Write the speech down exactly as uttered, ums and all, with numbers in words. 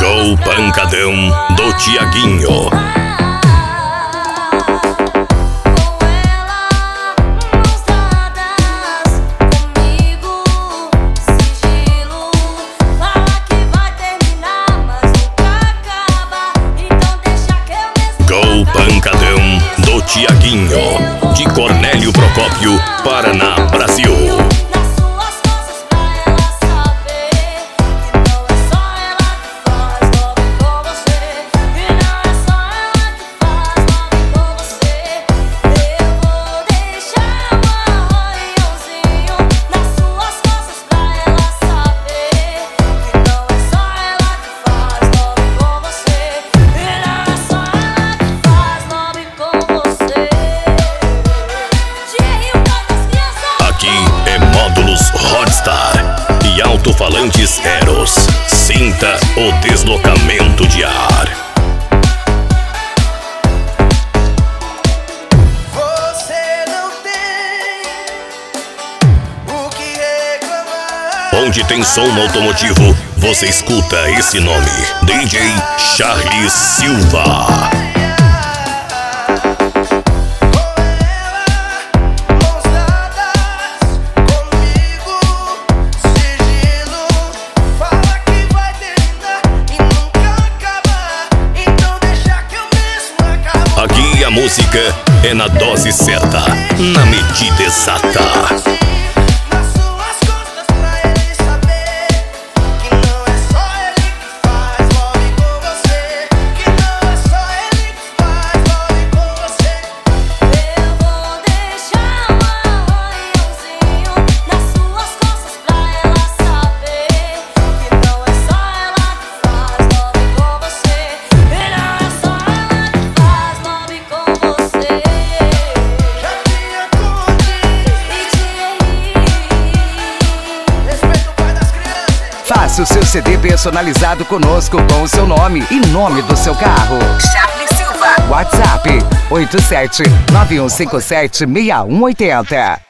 Show Pancadão do Tiaguinho. Gol Pancadão do Tiaguinho, de Cornélio Procópio, Paraná, Brasil. Hotstar e alto-falantes Eros. Sinta o deslocamento de ar. Você não tem o que reclamar. Onde tem som automotivo, você escuta esse nome: D J Charles Silva. Aqui a música é na dose certa, na medida exata. Faça o seu C D personalizado conosco com o seu nome e nome do seu carro. Charles Silva. WhatsApp oito sete nove um cinco sete seis um oito zero.